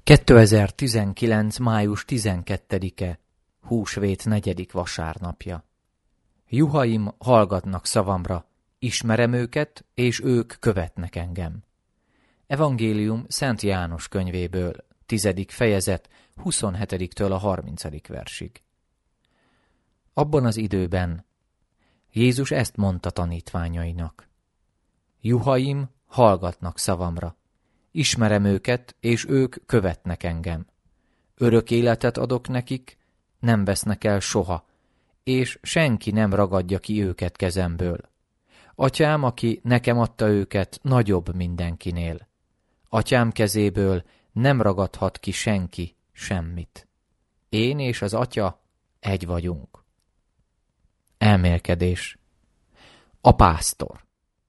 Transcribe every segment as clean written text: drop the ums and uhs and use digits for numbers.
2019. május 12-e, húsvét 4. vasárnapja. Juhaim hallgatnak szavamra, ismerem őket, és ők követnek engem. Evangélium Szent János könyvéből, 10. fejezet, 27-től a 30. versig. Abban az időben Jézus ezt mondta tanítványainak. Juhaim hallgatnak szavamra. Ismerem őket, és ők követnek engem. Örök életet adok nekik, nem vesznek el soha, és senki nem ragadja ki őket kezemből. Atyám, aki nekem adta őket, nagyobb mindenkinél. Atyám kezéből nem ragadhat ki senki semmit. Én és az Atya egy vagyunk. Elmélkedés. A pásztor.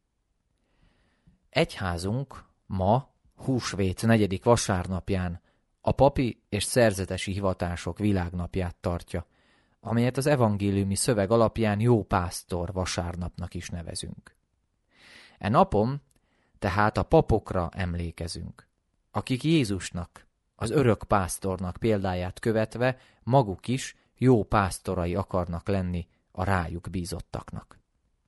Egyházunk ma, húsvét 4. vasárnapján a papi és szerzetesi hivatások világnapját tartja, amelyet az evangéliumi szöveg alapján jó pásztor vasárnapnak is nevezünk. E napon tehát a papokra emlékezünk, akik Jézusnak, az örök pásztornak példáját követve maguk is jó pásztorai akarnak lenni a rájuk bízottaknak.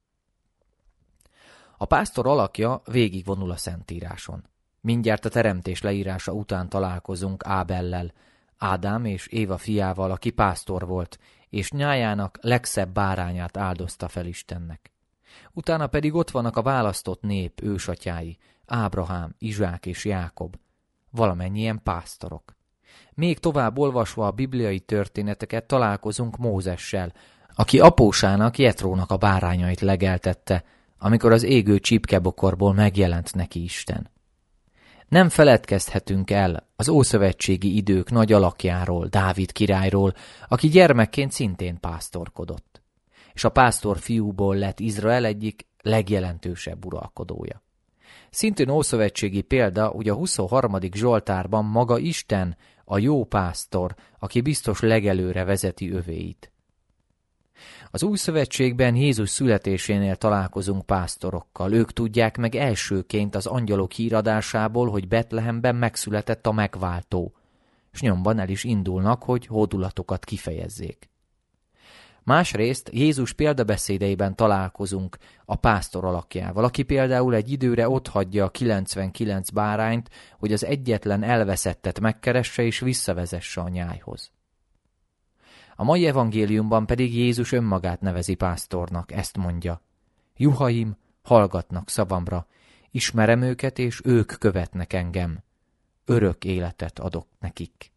A pásztor alakja végigvonul a Szentíráson. Mindjárt a teremtés leírása után találkozunk Ábellel, Ádám és Éva fiával, aki pásztor volt, és nyájának legszebb bárányát áldozta fel Istennek. Utána pedig ott vannak a választott nép ősatyái, Ábrahám, Izsák és Jákob, valamennyien pásztorok. Még tovább olvasva a bibliai történeteket találkozunk Mózessel, aki apósának, Jetrónak a bárányait legeltette, amikor az égő csipkebokorból megjelent neki Isten. Nem feledkezhetünk el az ószövetségi idők nagy alakjáról, Dávid királyról, aki gyermekként szintén pásztorkodott, és a pásztor fiúból lett Izrael egyik legjelentősebb uralkodója. Szintén ószövetségi példa, ugye a 23. Zsoltárban maga Isten, a jó pásztor, aki biztos legelőre vezeti övéit. Az új szövetségben Jézus születésénél találkozunk pásztorokkal. Ők tudják meg elsőként az angyalok híradásából, hogy Betlehemben megszületett a megváltó, és nyomban el is indulnak, hogy hódulatokat kifejezzék. Másrészt Jézus példabeszédeiben találkozunk a pásztor alakjával, aki például egy időre otthagyja a 99 bárányt, hogy az egyetlen elveszettet megkeresse és visszavezesse a nyájhoz. A mai evangéliumban pedig Jézus önmagát nevezi pásztornak, ezt mondja. Juhaim hallgatnak szavamra, ismerem őket, és ők követnek engem. Örök életet adok nekik.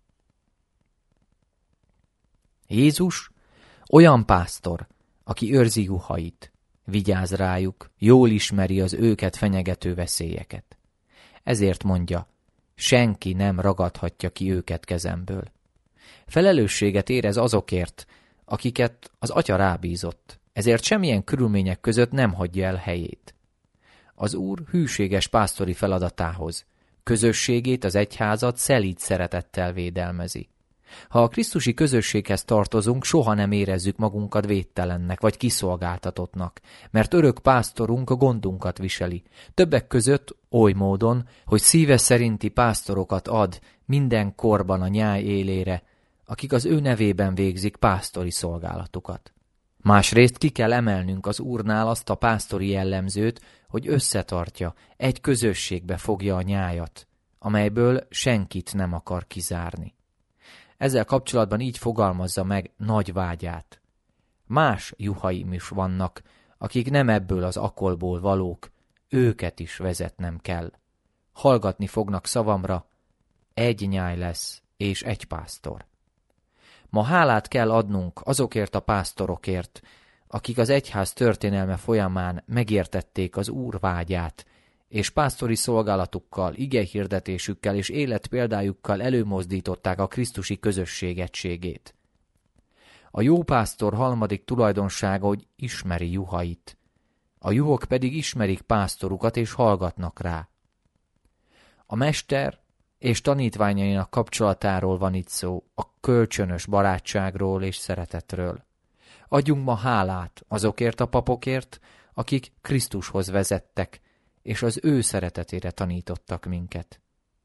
Jézus olyan pásztor, aki őrzi juhait, vigyáz rájuk, jól ismeri az őket fenyegető veszélyeket. Ezért mondja, senki nem ragadhatja ki őket kezemből. Felelősséget érez azokért, akiket az Atya rábízott, ezért semmilyen körülmények között nem hagyja el helyét. Az Úr hűséges pásztori feladatához, közösségét, az egyházat szelíd szeretettel védelmezi. Ha a krisztusi közösséghez tartozunk, soha nem érezzük magunkat védtelennek vagy kiszolgáltatottnak, mert örök pásztorunk a gondunkat viseli, többek között oly módon, hogy szíve szerinti pásztorokat ad minden korban a nyáj élére, akik az ő nevében végzik pásztori szolgálatukat. Másrészt ki kell emelnünk az Úrnál azt a pásztori jellemzőt, hogy összetartja, egy közösségbe fogja a nyájat, amelyből senkit nem akar kizárni. Ezzel kapcsolatban így fogalmazza meg nagy vágyát. Más juhaim is vannak, akik nem ebből az akolból valók, őket is vezetnem kell. Hallgatni fognak szavamra, egy nyáj lesz és egy pásztor. Ma hálát kell adnunk azokért a pásztorokért, akik az egyház történelme folyamán megértették az Úr vágyát, és pásztori szolgálatukkal, igehirdetésükkel és életpéldájukkal előmozdították a krisztusi közösség egységét. A jó pásztor harmadik tulajdonsága, hogy ismeri juhait. A juhok pedig ismerik pásztorukat és hallgatnak rá. A mester és tanítványainak kapcsolatáról van itt szó, a kölcsönös barátságról és szeretetről. Adjunk ma hálát azokért a papokért, akik Krisztushoz vezettek, és az ő szeretetére tanítottak minket.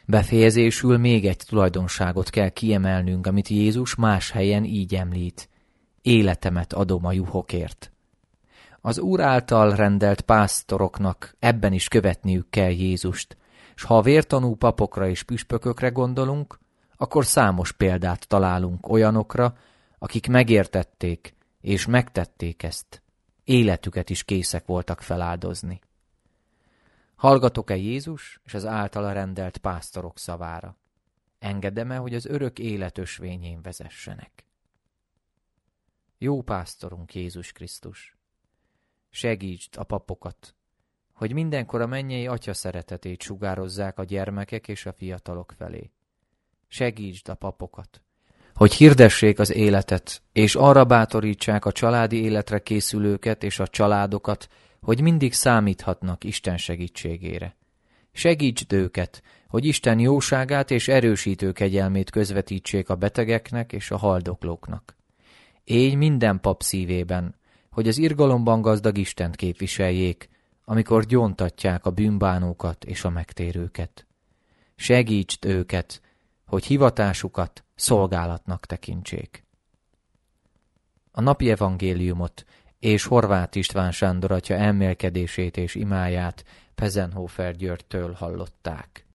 Befejezésül még egy tulajdonságot kell kiemelnünk, amit Jézus más helyen így említ. Életemet adom a juhokért. Az Úr által rendelt pásztoroknak ebben is követniük kell Jézust, s ha a vértanú papokra és püspökökre gondolunk, akkor számos példát találunk olyanokra, akik megértették és megtették ezt. Életüket is készek voltak feláldozni. Hallgatok-e Jézus és az általa rendelt pásztorok szavára? Engedem-e, hogy az örök élet ösvényén vezessenek? Jó pásztorunk Jézus Krisztus, segítsd a papokat, hogy mindenkor a mennyei Atya szeretetét sugározzák a gyermekek és a fiatalok felé. Segítsd a papokat, hogy hirdessék az életet, és arra bátorítsák a családi életre készülőket és a családokat, hogy mindig számíthatnak Isten segítségére. Segítsd őket, hogy Isten jóságát és erősítő kegyelmét közvetítsék a betegeknek és a haldoklóknak. Élj minden pap szívében, hogy az irgalomban gazdag Istent képviseljék, amikor gyóntatják a bűnbánókat és a megtérőket. Segítsd őket, hogy hivatásukat szolgálatnak tekintsék. A napi evangéliumot és Horváth István Sándor atya elmélkedését és imáját Pezenhofer Györgytől hallották.